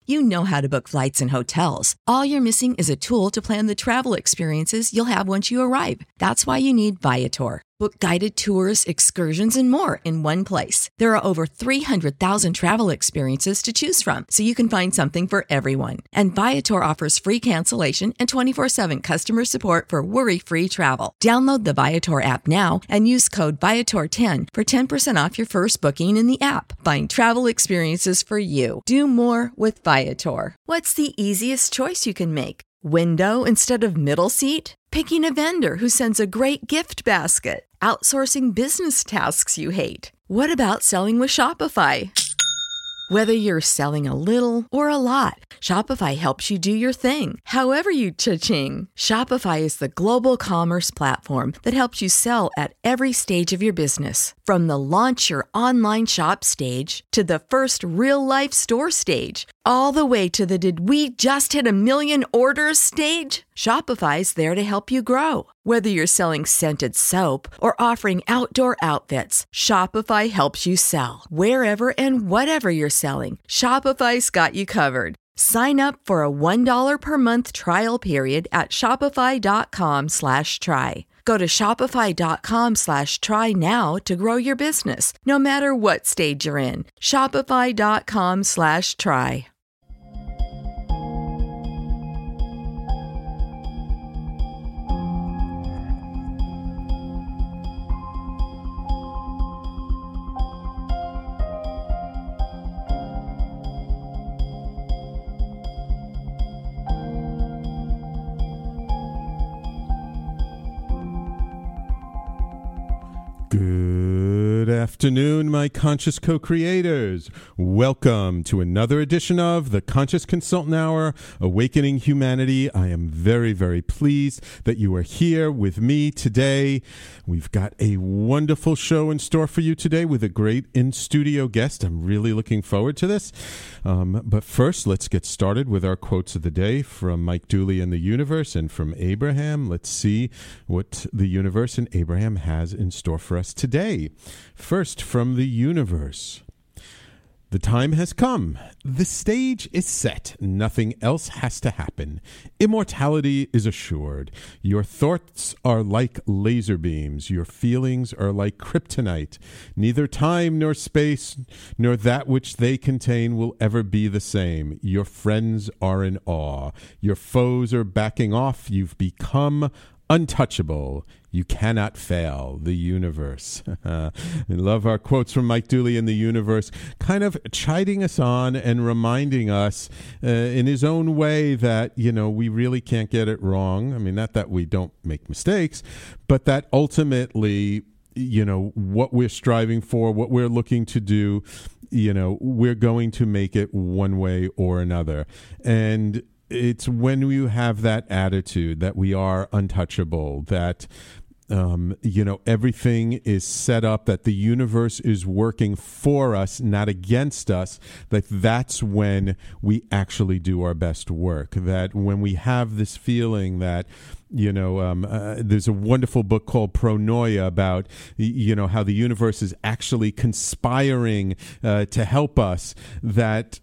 You know how to book flights and hotels. All you're missing is a tool to plan the travel experiences you'll have once you arrive. That's why you need Viator. Book guided tours, excursions, and more in one place. There are over 300,000 travel experiences to choose from, so you can find something for everyone. And Viator offers free cancellation and 24/7 customer support for worry-free travel. Download the Viator app now and use code Viator10 for 10% off your first booking in the app. Find travel experiences for you. Do more with Viator. What's the easiest choice you can make? Window instead of middle seat? Picking a vendor who sends a great gift basket? Outsourcing business tasks you hate? What about selling with Shopify? Whether you're selling a little or a lot, Shopify helps you do your thing, however you cha-ching. Shopify is the global commerce platform that helps you sell at every stage of your business. From the launch your online shop stage to the first real-life store stage, all the way to the did we just hit a million orders stage. Shopify's there to help you grow. Whether you're selling scented soap or offering outdoor outfits, Shopify helps you sell. Wherever and whatever you're selling, Shopify's got you covered. Sign up for a $1 per month trial period at shopify.com/try. Go to shopify.com/try now to grow your business, no matter what stage you're in. Shopify.com/try. Good afternoon, my conscious co-creators. Welcome to another edition of the Conscious Consultant Hour, Awakening Humanity. I am very, very pleased that you are here with me today. We've got a wonderful show in store for you today with a great in-studio guest. I'm really looking forward to this. But first, let's get started with our quotes of the day from Mike Dooley and the Universe and from Abraham. Let's see what the Universe and Abraham has in store for us today. First, from the Universe. The time has come. The stage is set. Nothing else has to happen. Immortality is assured. Your thoughts are like laser beams. Your feelings are like kryptonite. Neither time nor space nor that which they contain will ever be the same. Your friends are in awe. Your foes are backing off. You've become untouchable. You cannot fail. The Universe. I love our quotes from Mike Dooley and the Universe, kind of chiding us on and reminding us in his own way that, you know, we really can't get it wrong. I mean, not that we don't make mistakes, but that ultimately, you know, what we're striving for, what we're looking to do, you know, we're going to make it one way or another. And it's when you have that attitude that we are untouchable, that, you know, everything is set up, that the universe is working for us, not against us, that's when we actually do our best work. That when we have this feeling that, you know, there's a wonderful book called Pronoia about, you know, how the universe is actually conspiring to help us, that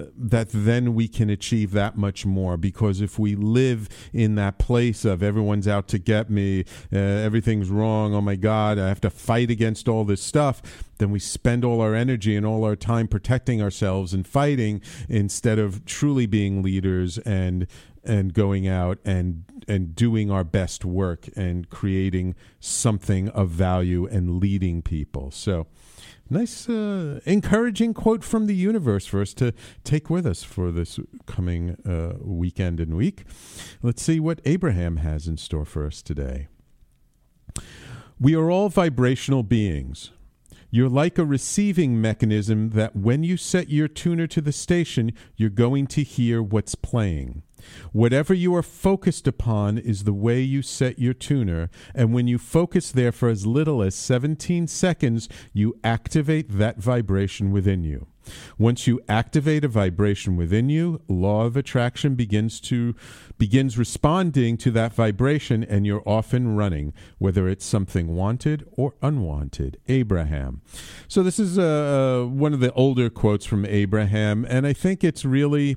then we can achieve that much more. Because if we live in that place of everyone's out to get me, everything's wrong, oh my God, I have to fight against all this stuff, then we spend all our energy and all our time protecting ourselves and fighting instead of truly being leaders and going out and doing our best work and creating something of value and leading people. So nice, encouraging quote from the Universe for us to take with us for this coming weekend and week. Let's see what Abraham has in store for us today. We are all vibrational beings. You're like a receiving mechanism that when you set your tuner to the station, you're going to hear what's playing. Whatever you are focused upon is the way you set your tuner, and when you focus there for as little as 17 seconds, you activate that vibration within you. Once you activate a vibration within you, law of attraction begins responding to that vibration, and you're off and running, whether it's something wanted or unwanted. Abraham. So this is one of the older quotes from Abraham, and I think it's really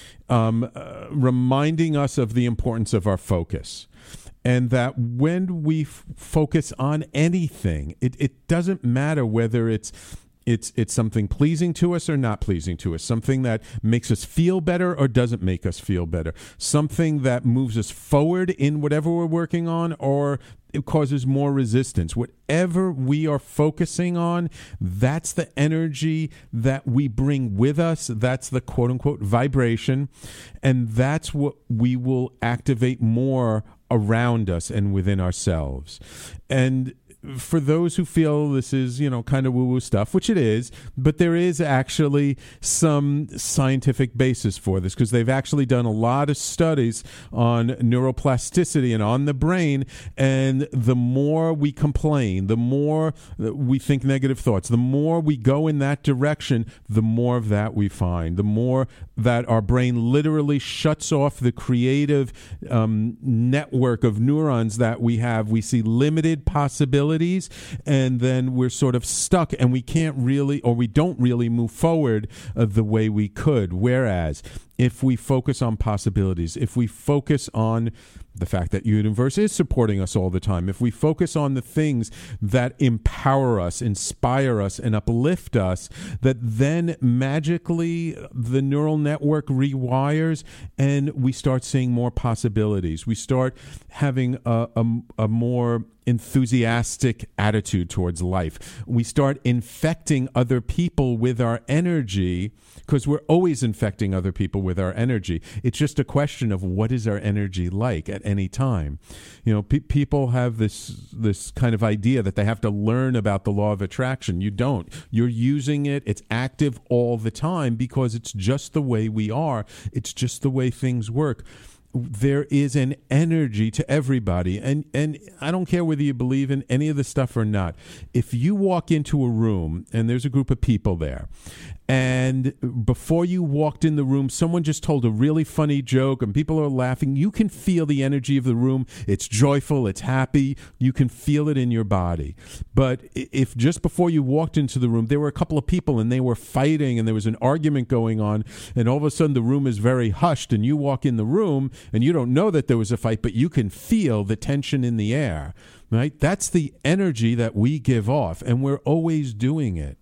reminding us of the importance of our focus. And that when we focus on anything, it doesn't matter whether it's something pleasing to us or not pleasing to us, something that makes us feel better or doesn't make us feel better, something that moves us forward in whatever we're working on, or it causes more resistance. Whatever we are focusing on, that's the energy that we bring with us. That's the quote-unquote vibration, and that's what we will activate more around us and within ourselves. And for those who feel this is, kind of woo-woo stuff, which it is, but there is actually some scientific basis for this, because they've actually done a lot of studies on neuroplasticity and on the brain, and the more we complain, the more we think negative thoughts, the more we go in that direction, the more of that we find, the more that our brain literally shuts off the creative network of neurons that we have. We see limited possibilities, and then we're sort of stuck, and we can't really, or we don't really move forward the way we could. Whereas if we focus on possibilities, if we focus on the fact that universe is supporting us all the time, if we focus on the things that empower us, inspire us, and uplift us, that then magically the neural network rewires, and we start seeing more possibilities. We start having a more enthusiastic attitude towards life. We start infecting other people with our energy, because we're always infecting other people with our energy. It's just a question of what is our energy like at any time. People have this kind of idea that they have to learn about the law of attraction. You don't. You're using it. It's active all the time, because it's just the way we are. It's just the way things work. There is an energy to everybody, and I don't care whether you believe in any of this stuff or not. If you walk into a room and there's a group of people there, and before you walked in the room, someone just told a really funny joke and people are laughing, you can feel the energy of the room. It's joyful, it's happy, you can feel it in your body. But if just before you walked into the room, there were a couple of people and they were fighting and there was an argument going on, and all of a sudden the room is very hushed, and you walk in the room and you don't know that there was a fight, but you can feel the tension in the air, right? That's the energy that we give off, and we're always doing it.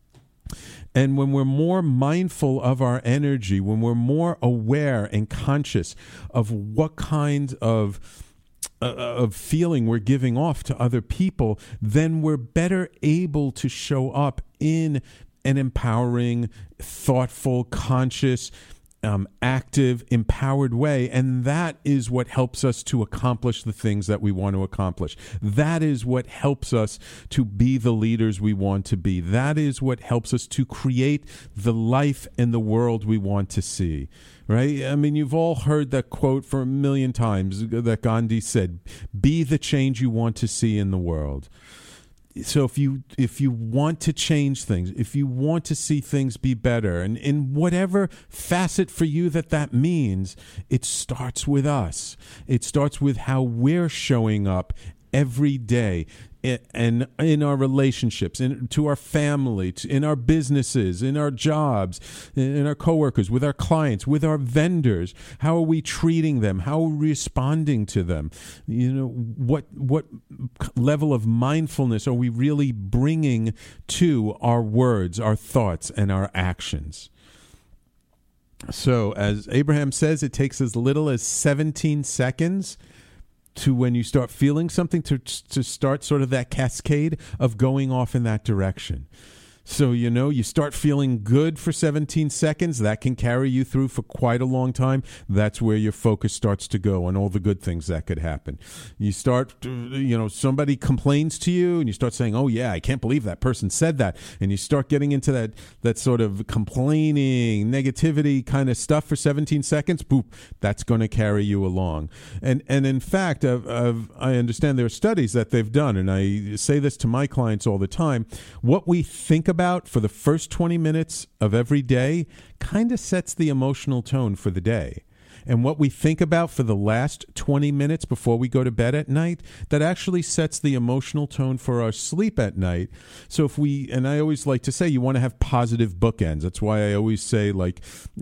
And when we're more mindful of our energy, when we're more aware and conscious of what kind of feeling we're giving off to other people, then we're better able to show up in an empowering, thoughtful, conscious, active, empowered way. And that is what helps us to accomplish the things that we want to accomplish. That is what helps us to be the leaders we want to be. That is what helps us to create the life and the world we want to see. Right? I mean, you've all heard that quote for a million times that Gandhi said, "Be the change you want to see in the world." So if you want to change things, if you want to see things be better, and in whatever facet for you that means, it starts with us. It starts with how we're showing up every day, and in our relationships, to our family, in our businesses, in our jobs, in our coworkers, with our clients, with our vendors. How are we treating them? How are we responding to them? What level of mindfulness are we really bringing to our words, our thoughts, and our actions? So, as Abraham says, it takes as little as 17 seconds to, when you start feeling something, to start sort of that cascade of going off in that direction. So, you start feeling good for 17 seconds. That can carry you through for quite a long time. That's where your focus starts to go on all the good things that could happen. You start, somebody complains to you and you start saying, "Oh yeah, I can't believe that person said that." And you start getting into that sort of complaining, negativity kind of stuff for 17 seconds. Boop, that's going to carry you along. And in fact, I understand there are studies that they've done, and I say this to my clients all the time. What we think about for the first 20 minutes of every day kind of sets the emotional tone for the day. And what we think about for the last 20 minutes before we go to bed at night, that actually sets the emotional tone for our sleep at night. So and I always like to say, you want to have positive bookends. That's why I always say, like,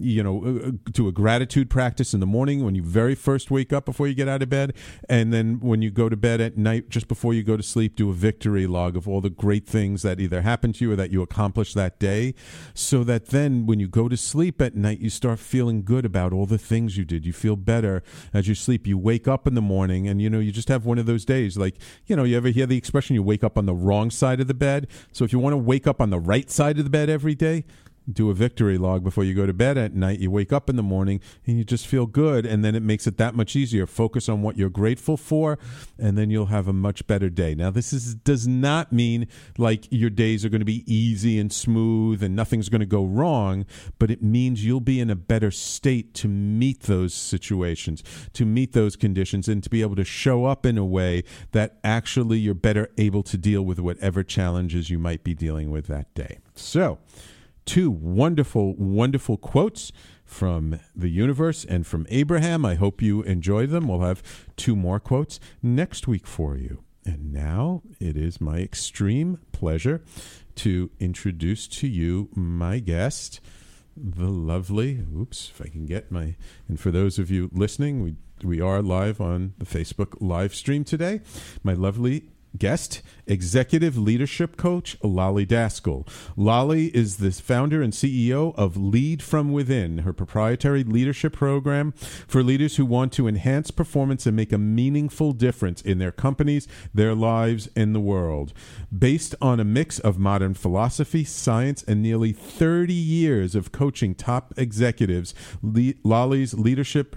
do a gratitude practice in the morning when you very first wake up before you get out of bed. And then when you go to bed at night, just before you go to sleep, do a victory log of all the great things that either happened to you or that you accomplished that day. So that then when you go to sleep at night, you start feeling good about all the things you did. You feel better as you sleep. You wake up in the morning and, you just have one of those days. Like, you ever hear the expression, you wake up on the wrong side of the bed? So if you want to wake up on the right side of the bed every day, do a victory log before you go to bed at night. You wake up in the morning and you just feel good, and then it makes it that much easier. Focus on what you're grateful for, and then you'll have a much better day. Now, this does not mean like your days are going to be easy and smooth and nothing's going to go wrong, but it means you'll be in a better state to meet those situations, to meet those conditions, and to be able to show up in a way that actually you're better able to deal with whatever challenges you might be dealing with that day. So, 2 wonderful, wonderful quotes from the universe and from Abraham. I hope you enjoy them. We'll have 2 more quotes next week for you. And now it is my extreme pleasure to introduce to you my guest, the lovely, if I can get and for those of you listening, we are live on the Facebook live stream today. My lovely guest, executive leadership coach, Lolly Daskal. Lolly is the founder and CEO of Lead From Within, her proprietary leadership program for leaders who want to enhance performance and make a meaningful difference in their companies, their lives, and the world. Based on a mix of modern philosophy, science, and nearly 30 years of coaching top executives, Lolly's leadership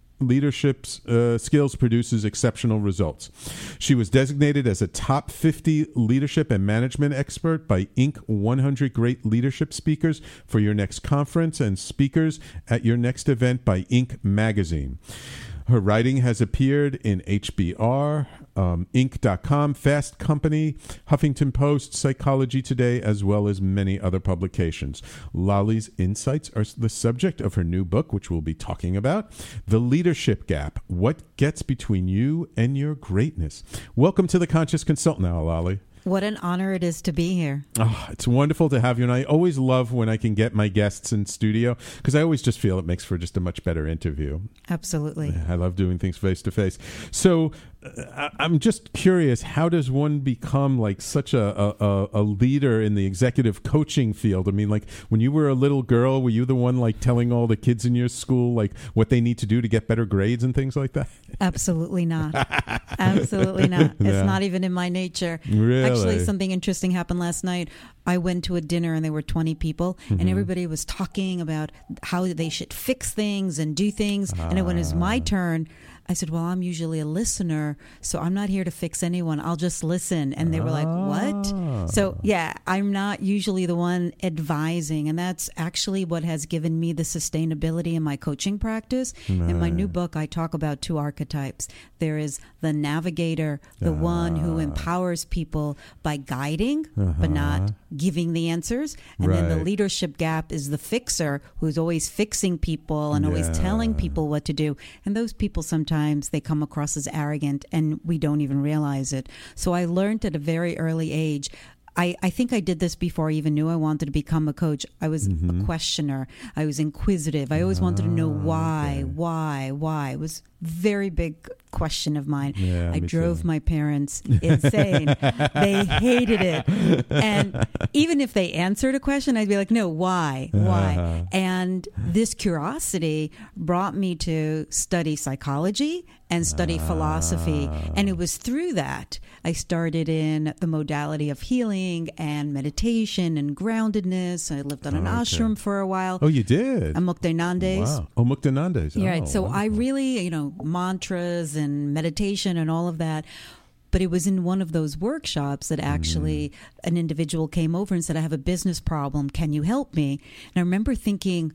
skills produces exceptional results. She was designated as a top 50 leadership and management expert by Inc. 100 Great Leadership Speakers for your next conference and speakers at your next event by Inc. magazine. Her writing has appeared in HBR, Inc.com, Fast Company, Huffington Post, Psychology Today, as well as many other publications. Lolly's insights are the subject of her new book, which we'll be talking about, The Leadership Gap, What Gets Between You and Your Greatness. Welcome to the Conscious Consultant now, Lolly. What an honor it is to be here. Oh, it's wonderful to have you. And I always love when I can get my guests in studio because I always just feel it makes for just a much better interview. Absolutely. I love doing things face to face. So I'm just curious, how does one become like such a leader in the executive coaching field? I mean, like when you were a little girl, were you the one like telling all the kids in your school like what they need to do to get better grades and things like that? Absolutely not. Absolutely not. It's not even in my nature. Really? Actually, something interesting happened last night. I went to a dinner and there were 20 people and everybody was talking about how they should fix things and do things. And when it was my turn, I said, well, I'm usually a listener, so I'm not here to fix anyone. I'll just listen. And they were like, what? So, yeah, I'm not usually the one advising. And that's actually what has given me the sustainability in my coaching practice. In my new book, I talk about 2 archetypes. There is the navigator, the one who empowers people by guiding, but not giving the answers. And then the leadership gap is the fixer, who's always fixing people and always telling people what to do. And those people sometimes they come across as arrogant and we don't even realize it. So I learned at a very early age. I think I did this before I even knew I wanted to become a coach. I was a questioner. I was inquisitive. I always wanted to know why. It was a very big question of mine. Yeah, I drove my parents insane. They hated it. And even if they answered a question, I'd be like, no, why? And this curiosity brought me to study psychology and study philosophy. And it was through that I started in the modality of healing and meditation and groundedness. I lived on an ashram for a while. Oh, you did? Muktanandes. Wow. Oh, Muktanandes. Yeah, right. So wonderful. I really, mantras and meditation and all of that. But it was in one of those workshops that actually an individual came over and said, I have a business problem. Can you help me? And I remember thinking,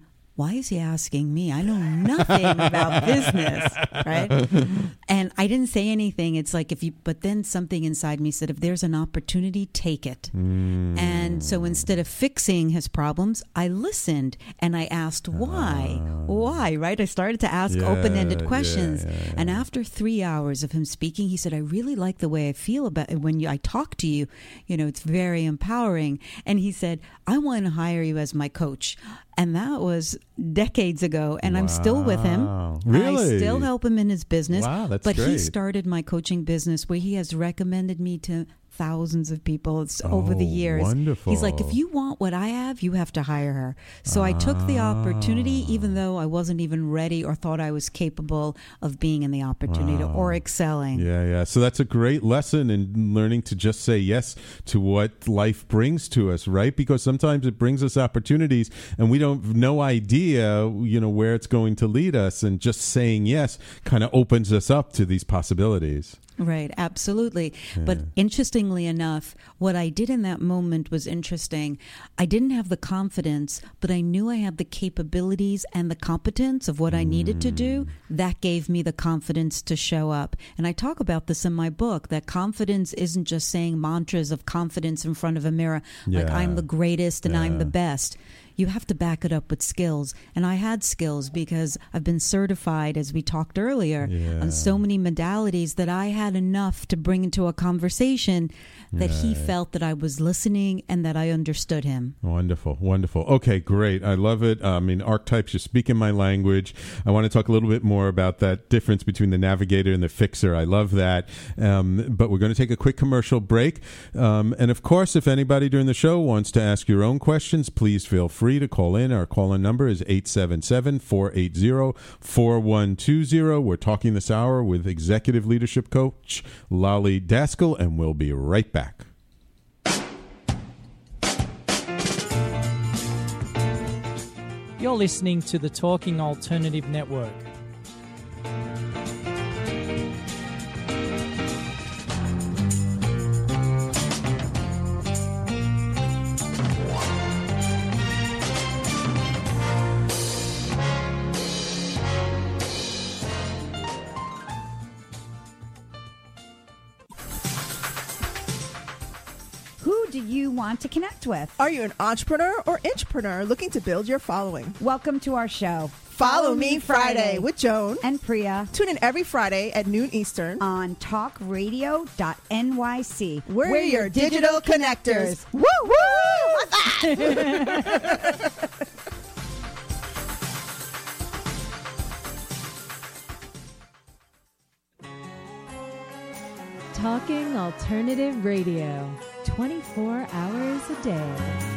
why is he asking me? I know nothing about business, right? And I didn't say anything. It's like but then something inside me said, if there's an opportunity, take it. And so instead of fixing his problems, I listened and I asked why, right? I started to ask open-ended questions. And after 3 hours of him speaking, he said, I really like the way I feel about it when I talk to you. It's very empowering. And he said, I want to hire you as my coach. And that was decades ago, and I'm still with him. Really? I still help him in his business. Wow, that's but great. He started my coaching business where he has recommended me to thousands of people over the years. Wonderful. He's like, if you want what I have, you have to hire her. So I took the opportunity, even though I wasn't even ready or thought I was capable of being in the opportunity or excelling. Yeah. So that's a great lesson in learning to just say yes to what life brings to us, right? Because sometimes it brings us opportunities and we don't have no idea, where it's going to lead us. And just saying yes kind of opens us up to these possibilities. Right, absolutely. Yeah. But interestingly enough, what I did in that moment was interesting. I didn't have the confidence, but I knew I had the capabilities and the competence of what I needed to do. That gave me the confidence to show up. And I talk about this in my book, that confidence isn't just saying mantras of confidence in front of a mirror, like I'm the greatest and I'm the best. You have to back it up with skills. And I had skills because I've been certified, as we talked earlier, on so many modalities that I had enough to bring into a conversation that he felt that I was listening and that I understood him. Wonderful. Okay, great. I love it. Archetypes, you're speaking my language. I want to talk a little bit more about that difference between the navigator and the fixer. I love that. But we're going to take a quick commercial break. And of course, if anybody during the show wants to ask your own questions, please feel free to call in. Our call-in number is 877-480-4120. We're talking this hour with Executive Leadership Coach Lolly Daskal, and we'll be right back. You're listening to the Talking Alternative Network. Do you want to connect with? Are you an entrepreneur or intrapreneur looking to build your following? Welcome to our show. Follow Me Friday with Joan and Priya. Tune in every Friday at noon Eastern on talkradio.nyc. We're your digital connectors. Woo woo! What's that? Talking Alternative Radio, 24 hours a day.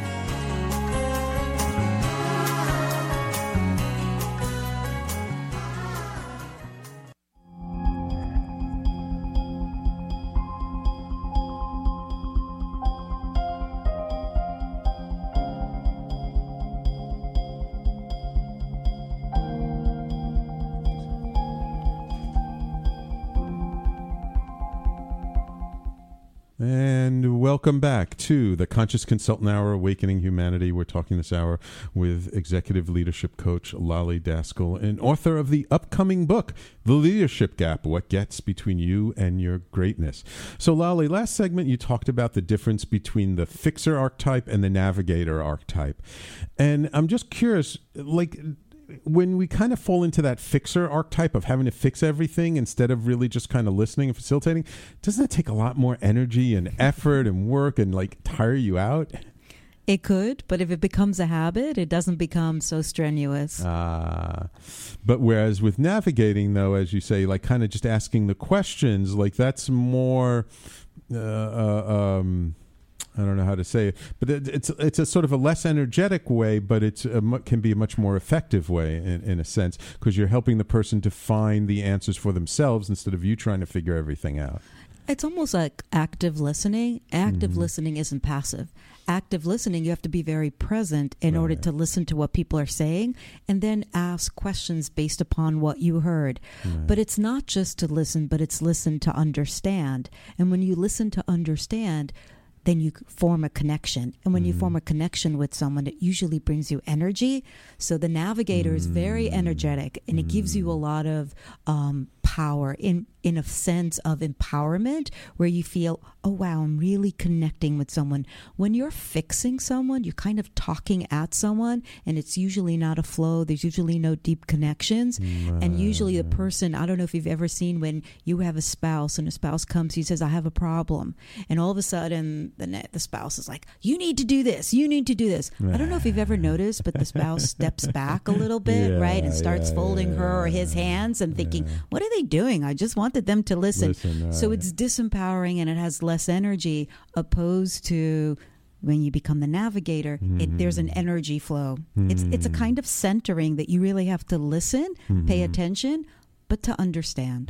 And welcome back to the Conscious Consultant Hour, Awakening Humanity. We're talking this hour with Executive Leadership Coach Lolly Daskal, and author of the upcoming book, The Leadership Gap, What Gets Between You and Your Greatness. So Lolly, last segment you talked about the difference between the fixer archetype and the navigator archetype. And I'm just curious, like, when we kind of fall into that fixer archetype of having to fix everything instead of really just kind of listening and facilitating, doesn't that take a lot more energy and effort and work and like tire you out? It could, but if it becomes a habit, it doesn't become so strenuous. But whereas with navigating, though, as you say, like kind of just asking the questions, like that's more I don't know how to say it, but it's a sort of a less energetic way, but it can be a much more effective way in a sense, because you're helping the person to find the answers for themselves instead of you trying to figure everything out. It's almost like active listening. Active listening isn't passive. Active listening, you have to be very present in order to listen to what people are saying and then ask questions based upon what you heard. But it's not just to listen, but it's listen to understand. And when you listen to understand, then you form a connection. And when you form a connection with someone, it usually brings you energy. So the navigator is very energetic, and it gives you a lot of power in a sense of empowerment, where you feel, oh, wow, I'm really connecting with someone. When you're fixing someone, you're kind of talking at someone, and it's usually not a flow. There's usually no deep connections. And usually the person, I don't know if you've ever seen when you have a spouse and a spouse comes, he says, I have a problem. And all of a sudden the spouse is like, you need to do this. You need to do this. I don't know if you've ever noticed, but the spouse steps back a little bit, right? And starts folding her or his hands and thinking, what are they doing? I just wanted them to listen. So it's disempowering, and it has less energy, opposed to when you become the navigator, there's an energy flow. It's a kind of centering that you really have to listen, pay attention, but to understand.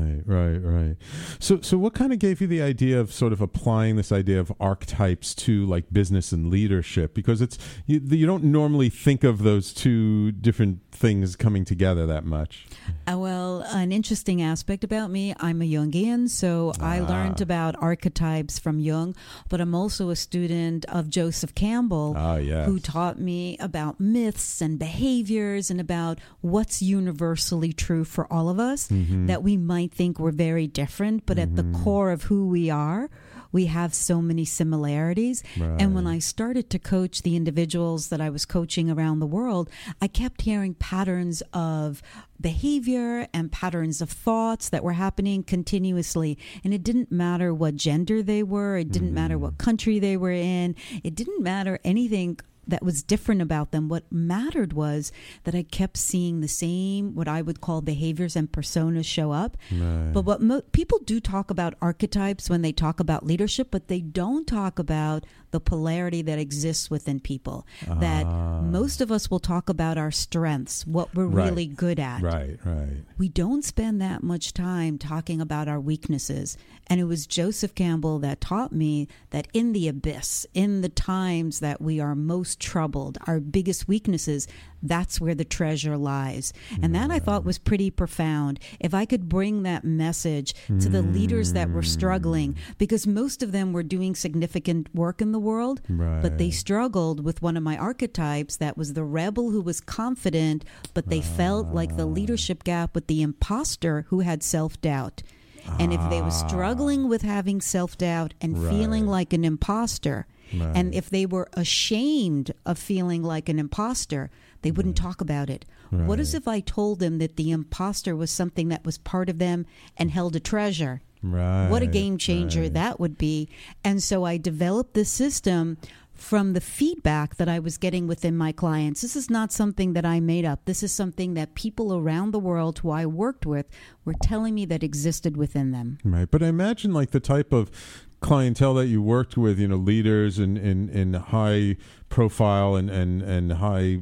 Right. So what kind of gave you the idea of sort of applying this idea of archetypes to like business and leadership? Because it's you don't normally think of those two different things coming together that much. Well, an interesting aspect about me, I'm a Jungian, so I learned about archetypes from Jung, but I'm also a student of Joseph Campbell, who taught me about myths and behaviors and about what's universally true for all of us, that we might think we're very different, but at the core of who we are, we have so many similarities. And when I started to coach the individuals that I was coaching around the world, I kept hearing patterns of behavior and patterns of thoughts that were happening continuously. And it didn't matter what gender they were. It didn't matter what country they were in. It didn't matter anything that was different about them. What mattered was that I kept seeing the same, what I would call behaviors and personas show up. But what people do talk about archetypes when they talk about leadership, but they don't talk about the polarity that exists within people. That most of us will talk about our strengths, what we're really good at. Right. We don't spend that much time talking about our weaknesses. And it was Joseph Campbell that taught me that in the abyss, in the times that we are most troubled, our biggest weaknesses, that's where the treasure lies. And that I thought was pretty profound. If I could bring that message to the leaders that were struggling, because most of them were doing significant work in the world, but they struggled with one of my archetypes that was the rebel who was confident, but they felt like the leadership gap with the imposter who had self-doubt. And if they were struggling with having self-doubt and feeling like an imposter, and if they were ashamed of feeling like an imposter, they wouldn't talk about it. What if I told them that the imposter was something that was part of them and held a treasure? What a game changer that would be. And so I developed this system from the feedback that I was getting within my clients. This is not something that I made up. This is something that people around the world who I worked with were telling me that existed within them. Right. But I imagine like the type of clientele that you worked with, leaders in high profile and high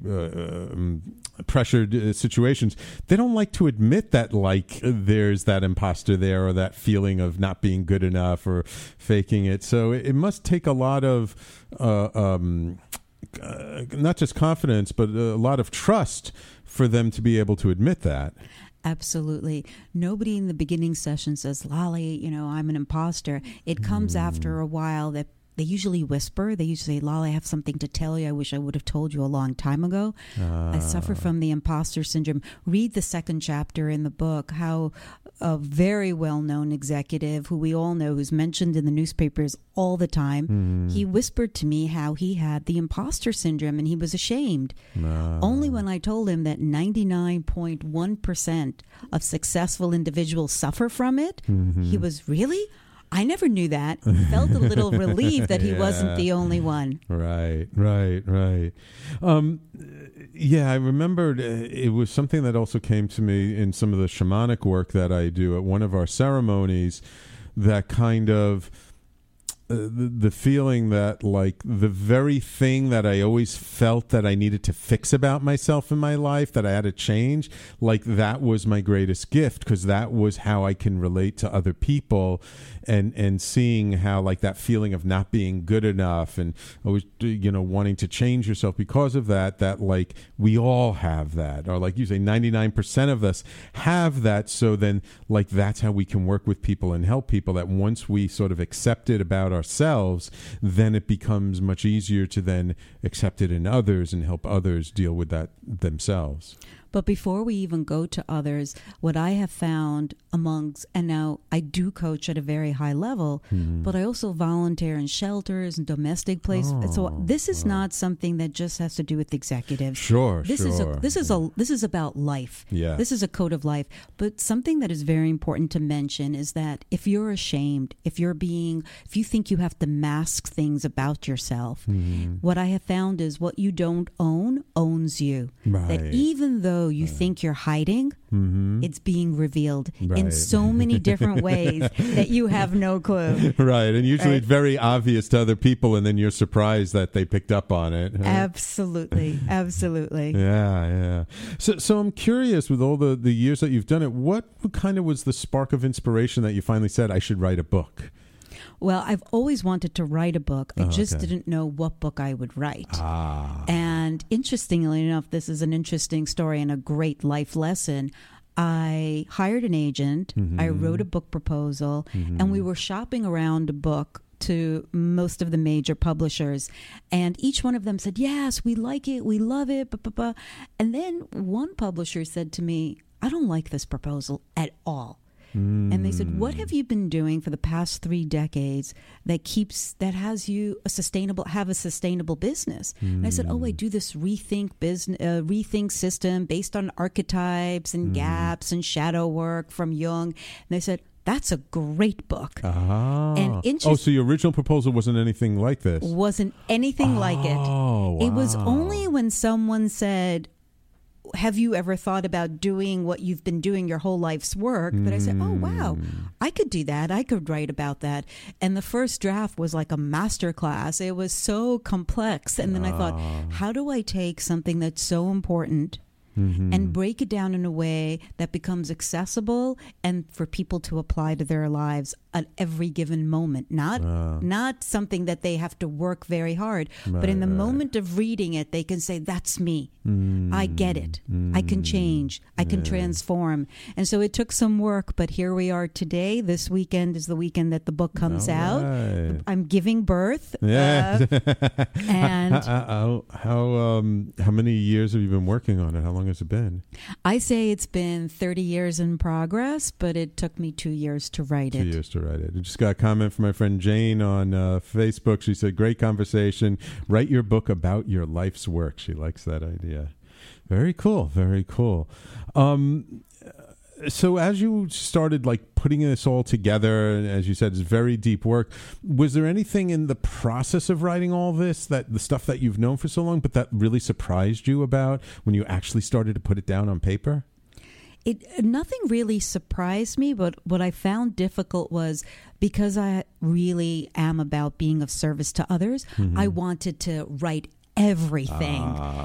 pressured situations, they don't like to admit that like there's that imposter there or that feeling of not being good enough or faking it. So it must take a lot of not just confidence, but a lot of trust for them to be able to admit that. Absolutely. Nobody in the beginning session says, Lolly, I'm an imposter. It comes after a while that they usually whisper. They usually say, Lolly, I have something to tell you. I wish I would have told you a long time ago. I suffer from the imposter syndrome. Read the second chapter in the book, how a very well-known executive who we all know, who's mentioned in the newspapers all the time, he whispered to me how he had the imposter syndrome and he was ashamed. Only when I told him that 99.1% of successful individuals suffer from it, he was, really? I never knew that. He felt a little relieved that he wasn't the only one. Right. I remembered it was something that also came to me in some of the shamanic work that I do at one of our ceremonies, that kind of the feeling that like the very thing that I always felt that I needed to fix about myself in my life, that I had to change, like that was my greatest gift, because that was how I can relate to other people, and seeing how like that feeling of not being good enough and always wanting to change yourself because of that like we all have that, or like you say 99% of us have that. So then like that's how we can work with people and help people, that once we sort of accept it about ourselves, then it becomes much easier to then accept it in others and help others deal with that themselves. But before we even go to others, what I have found amongst, and now I do coach at a very high level, but I also volunteer in shelters and domestic places. So this is not something that just has to do with executives. This is about life. Yeah. This is a code of life. But something that is very important to mention is that if you're ashamed, if you think you have to mask things about yourself, what I have found is what you don't own owns you. Right. That even though you think you're hiding, it's being revealed in so many different ways that you have no clue. Right. And usually it's very obvious to other people, and then you're surprised that they picked up on it. Right? Absolutely. Yeah. So I'm curious, with all the years that you've done it, what kind of was the spark of inspiration that you finally said, I should write a book? Well, I've always wanted to write a book. I just didn't know what book I would write. And interestingly enough, this is an interesting story and a great life lesson. I hired an agent. I wrote a book proposal, and we were shopping around a book to most of the major publishers. And each one of them said, yes, we like it. We love it. And then one publisher said to me, I don't like this proposal at all. And they said, what have you been doing for the past 3 decades that has you have a sustainable business? And I said, I do this rethink system based on archetypes and gaps and shadow work from Jung. And they said, that's a great book. And so your original proposal wasn't anything like this? Wasn't anything like it. Wow. It was only when someone said, have you ever thought about doing what you've been doing your whole life's work? That I said, oh, wow, I could do that. I could write about that. And the first draft was like a master class. It was so complex. And then I thought, how do I take something that's so important and break it down in a way that becomes accessible and for people to apply to their lives at every given moment? Not something that they have to work very hard, but in the moment of reading it, they can say, that's me. I get it. I can change. I can transform. And so it took some work, but here we are today. This weekend is the weekend that the book comes out. I'm giving birth. Yeah. And how many years have you been working on it? How long has it been? I say it's been 30 years in progress, but it took me 2 years to write it. 2 years to write it. I just got a comment from my friend Jane on Facebook. She said, great conversation. Write your book about your life's work. She likes that idea. Very cool. Very cool. So as you started putting this all together, and as you said, it's very deep work, was there anything in the process of writing all this, that the stuff that you've known for so long, but that really surprised you about when you actually started to put it down on paper? Nothing really surprised me, but what I found difficult was because I really am about being of service to others, I wanted to write everything.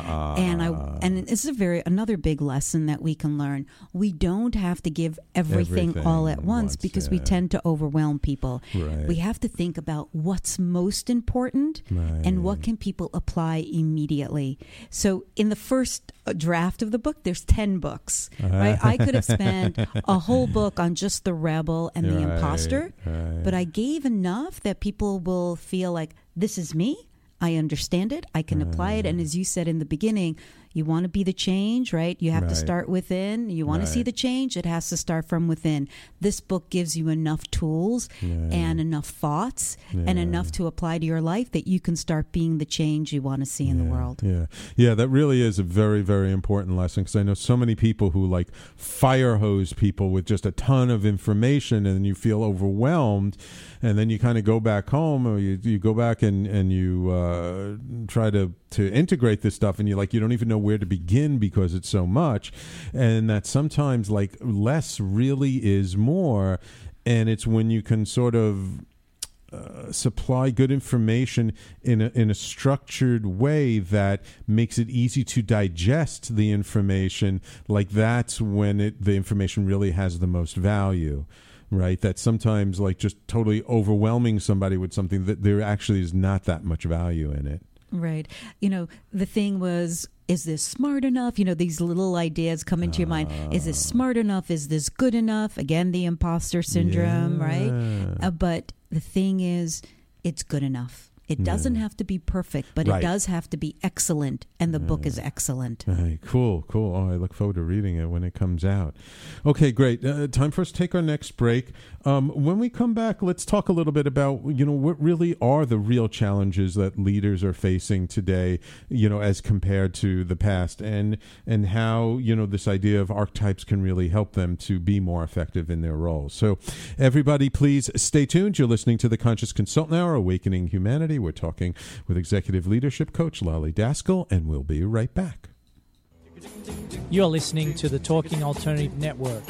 And this is another big lesson that we can learn. We don't have to give everything all at once because we tend to overwhelm people. Right. We have to think about what's most important and what can people apply immediately. So in the first draft of the book, there's 10 books. Right? I could have spent a whole book on just the rebel and the imposter, but I gave enough that people will feel like, this is me. I understand it. I can apply it. And as you said in the beginning, you want to be the change, right? You have to start within. You want to see the change. It has to start from within. This book gives you enough tools and enough thoughts and enough to apply to your life that you can start being the change you want to see in the world. Yeah, that really is a very, very important lesson, because I know so many people who fire hose people with just a ton of information, and you feel overwhelmed, and then you kind of go back home, or you go back and you try to integrate this stuff, and you don't even know where to begin because it's so much, and that sometimes less really is more. And it's when you can sort of supply good information in a structured way that makes it easy to digest the information, that's when the information really has the most value. Right, that sometimes just totally overwhelming somebody with something that there actually is not that much value in it. Right. The thing was, is this smart enough? These little ideas come into your mind. Is this smart enough? Is this good enough? Again, the imposter syndrome, right? But the thing is, it's good enough. It doesn't have to be perfect, but Right. it does have to be excellent, and the book is excellent. Hey, cool. Oh, I look forward to reading it when it comes out. Okay, great. Time for us to take our next break. When we come back, let's talk a little bit about, what really are the real challenges that leaders are facing today, as compared to the past, and how, this idea of archetypes can really help them to be more effective in their roles. So everybody, please stay tuned. You're listening to the Conscious Consultant Hour, Awakening Humanity. We're talking with Executive Leadership Coach Lally Daskal, and we'll be right back. You're listening to the Talking Alternative Network.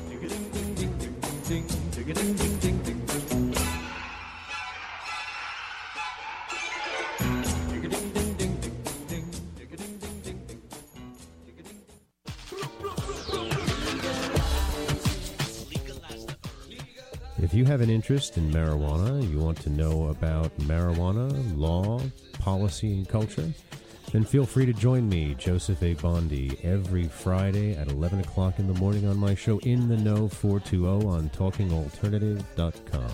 If you have an interest in marijuana, you want to know about marijuana, law, policy, and culture, then feel free to join me, Joseph A. Bondi, every Friday at 11 o'clock in the morning on my show In the Know 420 on TalkingAlternative.com.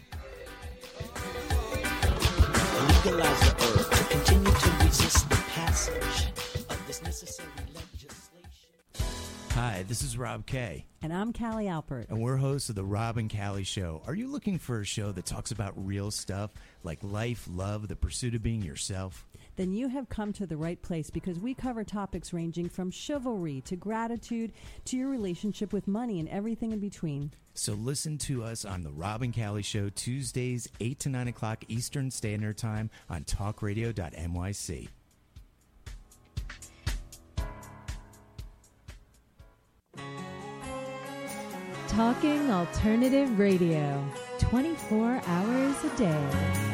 Legalize the earth to continue to resist the passage of this necessary legislation. Hi, this is Rob Kay. And I'm Callie Alpert. And we're hosts of the Rob and Callie Show. Are you looking for a show that talks about real stuff like life, love, the pursuit of being yourself? Then you have come to the right place, because we cover topics ranging from chivalry to gratitude to your relationship with money and everything in between. So listen to us on the Rob and Callie Show, Tuesdays, 8 to 9 o'clock Eastern Standard Time on talkradio.nyc. Talking Alternative Radio, 24 hours a day.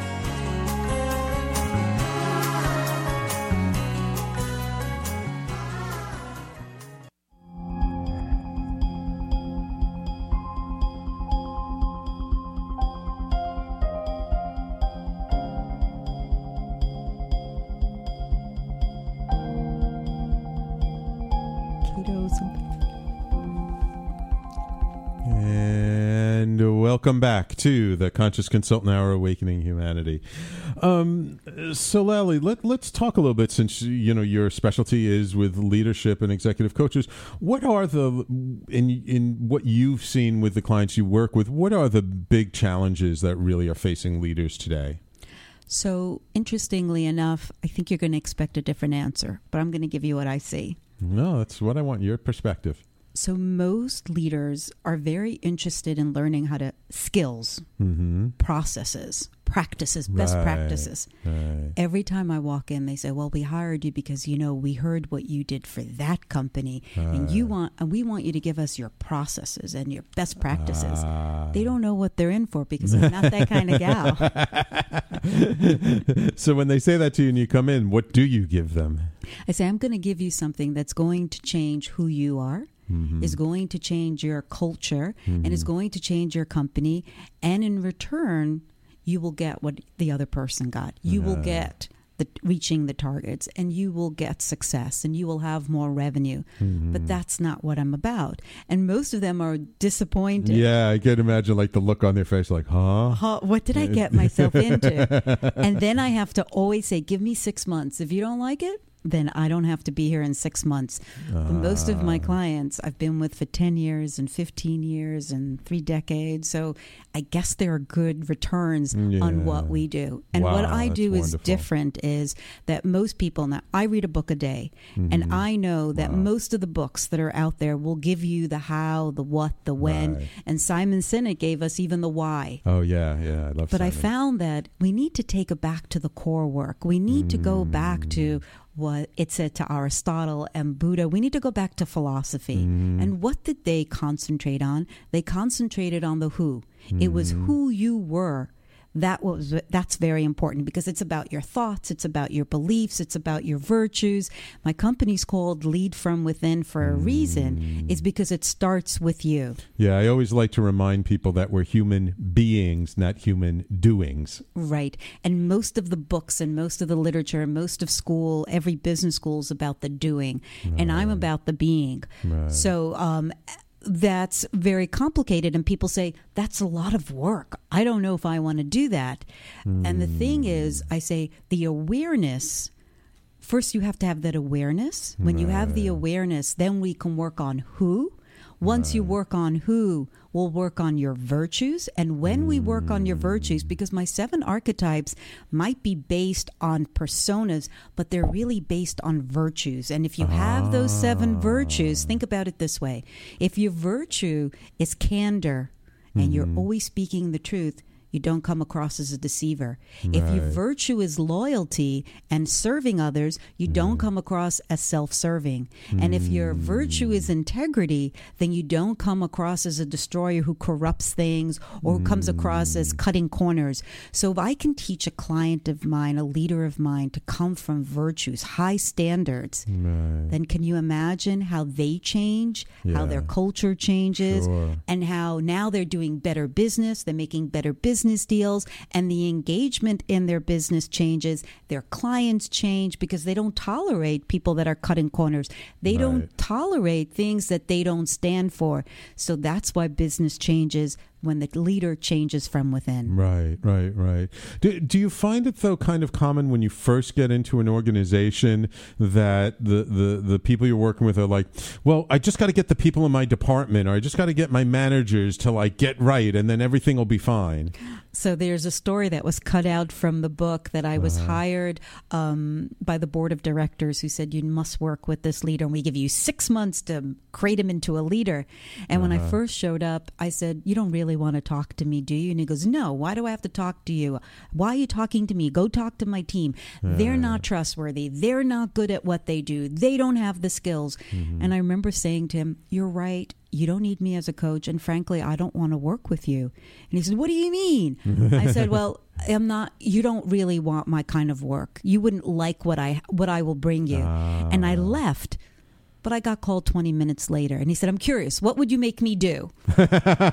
And welcome back to the Conscious Consultant Hour, Awakening Humanity. So, Lally, let's talk a little bit, since your specialty is with leadership and executive coaches. What are in what you've seen with the clients you work with, what are the big challenges that really are facing leaders today? So, interestingly enough, I think you're going to expect a different answer, but I'm going to give you what I see. No, that's what I want, your perspective. So most leaders are very interested in learning how to skills, processes, practices, best practices. Right. Every time I walk in, they say, well, we hired you because, we heard what you did for that company, and we want you to give us your processes and your best practices. They don't know what they're in for, because I'm not that kind of gal. So when they say that to you and you come in, what do you give them? I say, I'm going to give you something that's going to change who you are, is going to change your culture, and is going to change your company. And in return, you will get what the other person got. You will get reaching the targets, and you will get success, and you will have more revenue. But that's not what I'm about. And most of them are disappointed. Yeah, I can imagine the look on their face, huh? What did I get myself into? And then I have to always say, give me 6 months. If you don't like it, then I don't have to be here in 6 months. But most of my clients I've been with for 10 years and 15 years and 3 decades. So I guess there are good returns on what we do. And what I do is different, is that most people, now I read a book a day, and I know that most of the books that are out there will give you the how, the what, the when. Right. And Simon Sinek gave us even the why. Oh, yeah. I love But Simon. I found that we need to take it back to the core work. We need to go back to what it said to Aristotle and Buddha. We need to go back to philosophy. And what did they concentrate on? They concentrated on the who. It was who you were. That's very important, because it's about your thoughts, it's about your beliefs, it's about your virtues. My company's called Lead From Within for a reason. It's because it starts with you. Yeah, I always like to remind people that we're human beings, not human doings. Right. And most of the books and most of the literature, most of school, every business school is about the doing. And I'm about the being. Right. So that's very complicated, and people say that's a lot of work. I don't know if I want to do that. And the thing is, I say the awareness, first you have to have that awareness. When you have the awareness, then we can work on who. Once you work on who, we'll work on your virtues. And when we work on your virtues, because my 7 archetypes might be based on personas, but they're really based on virtues. And if you have those 7 virtues, think about it this way. If your virtue is candor and you're always speaking the truth, you don't come across as a deceiver. If your virtue is loyalty and serving others, you don't come across as self-serving. And if your virtue is integrity, then you don't come across as a destroyer who corrupts things or who comes across as cutting corners. So if I can teach a client of mine, a leader of mine, to come from virtues, high standards, then can you imagine how they change, how their culture changes, and how now they're doing better business, they're making better business deals, and the engagement in their business changes. Their clients change because they don't tolerate people that are cutting corners. They don't tolerate things that they don't stand for. So that's why business changes when the leader changes from within. Right. Do you find it, though, kind of common when you first get into an organization that the people you're working with are like, well, I just got to get the people in my department, or I just got to get my managers to like get right, and then everything will be fine? So there's a story that was cut out from the book that I was hired by the board of directors who said, you must work with this leader, and we give you 6 months to create him into a leader. And when I first showed up, I said, you don't really want to talk to me, do you? And he goes, no, why do I have to talk to you? Why are you talking to me? Go talk to my team. They're not trustworthy. They're not good at what they do. They don't have the skills. And I remember saying to him, you're right. You don't need me as a coach, and frankly, I don't want to work with you. And he said, what do you mean? I said, well, you don't really want my kind of work. You wouldn't like what I will bring you. And I left. But I got called 20 minutes later, and he said, I'm curious, what would you make me do? You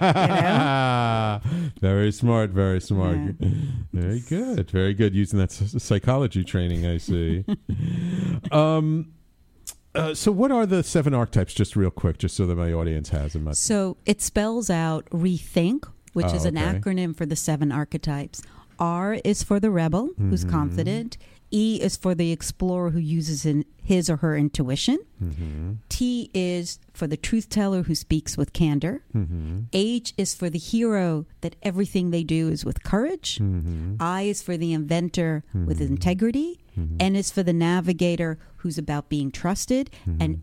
know? Very smart. Yeah. Very good. Using that psychology training, I see. So what are the 7 archetypes, just real quick, just so that my audience has them? So it spells out rethink, which is an acronym for the 7 archetypes. R is for the rebel, who's confident. E is for the explorer who uses his or her intuition. T is for the truth teller who speaks with candor. H is for the hero that everything they do is with courage. I is for the inventor with integrity. N is for the navigator who's about being trusted. And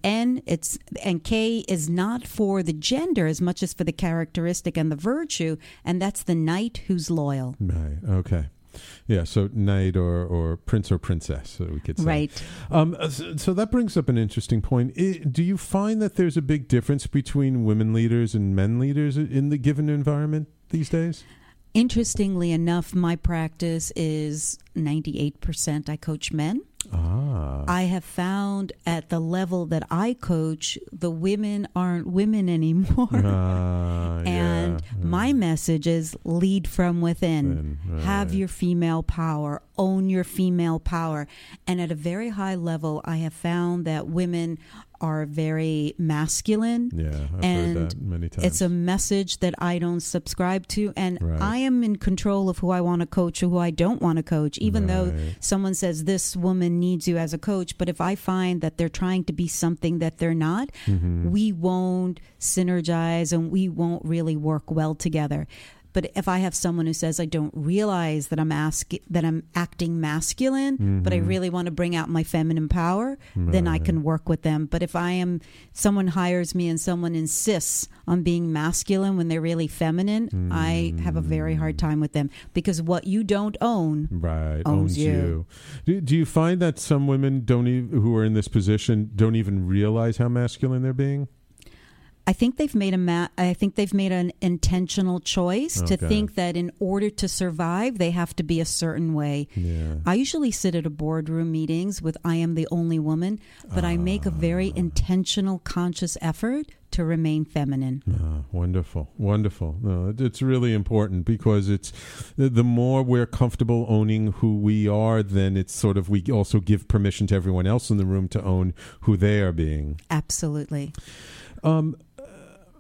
K is not for the gender as much as for the characteristic and the virtue, and that's the knight who's loyal. Right. Okay. Yeah, so knight or prince or princess, so we could say. Right. So that brings up an interesting point. Do you find that there's a big difference between women leaders and men leaders in the given environment these days? Interestingly enough, my practice is 98% I coach men. I have found at the level that I coach, the women aren't women anymore. And my message is lead from within. Have your female power. Own your female power. And at a very high level, I have found that women are very masculine. Yeah, I've heard that many times. It's a message that I don't subscribe to. And I am in control of who I want to coach or who I don't want to coach, even though someone says this woman needs you as a coach. But if I find that they're trying to be something that they're not, we won't synergize and we won't really work well together. But if I have someone who says, I don't realize that I'm acting masculine, but I really want to bring out my feminine power, then I can work with them. But if someone hires me and someone insists on being masculine when they're really feminine, I have a very hard time with them, because what you don't own owns you. Do you find that some women who are in this position don't even realize how masculine they're being? I think they've made an intentional choice to think that in order to survive, they have to be a certain way. Yeah. I usually sit at a boardroom meetings with I am the only woman, but I make a very intentional, conscious effort to remain feminine. Wonderful. No, it's really important, because it's the more we're comfortable owning who we are, then it's sort of, we also give permission to everyone else in the room to own who they are being. Absolutely.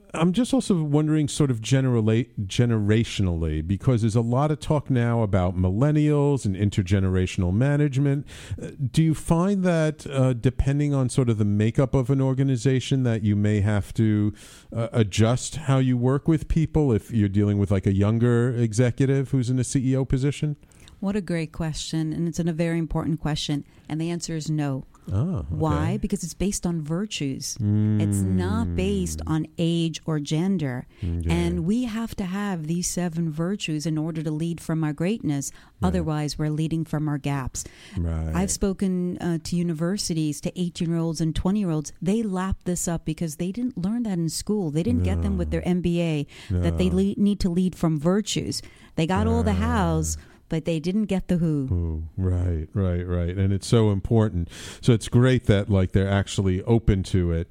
I'm just also wondering sort of generationally, because there's a lot of talk now about millennials and intergenerational management. Do you find that depending on sort of the makeup of an organization that you may have to adjust how you work with people if you're dealing with like a younger executive who's in a CEO position? What a great question. And it's a very important question. And the answer is no. Oh, okay. Why? Because it's based on virtues. It's not based on age or gender. Okay. And we have to have these 7 virtues in order to lead from our greatness. Right. Otherwise, we're leading from our gaps. Right. I've spoken to universities, to 18-year-olds and 20-year-olds. They lap this up because they didn't learn that in school. They didn't get them with their MBA, that they need to lead from virtues. They got all the hows, but they didn't get the who. Ooh, right. And it's so important. So it's great that like they're actually open to it.